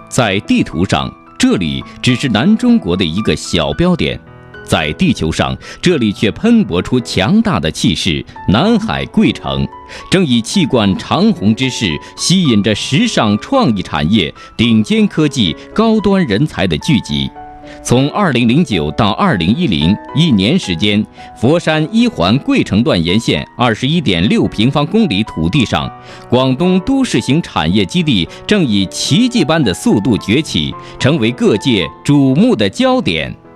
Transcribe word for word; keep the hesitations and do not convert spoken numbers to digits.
在地图上，这里只是南中国的一个小标点，在地球上，这里却喷薄出强大的气势。南海贵城正以气贯长虹之势，吸引着时尚创意产业、顶尖科技、高端人才的聚集。从二零零九到二零一零一年时间，佛山一环贵城段沿线二十一点六平方公里土地上，广东都市型产业基地正以奇迹般的速度崛起，成为各界瞩目的焦点。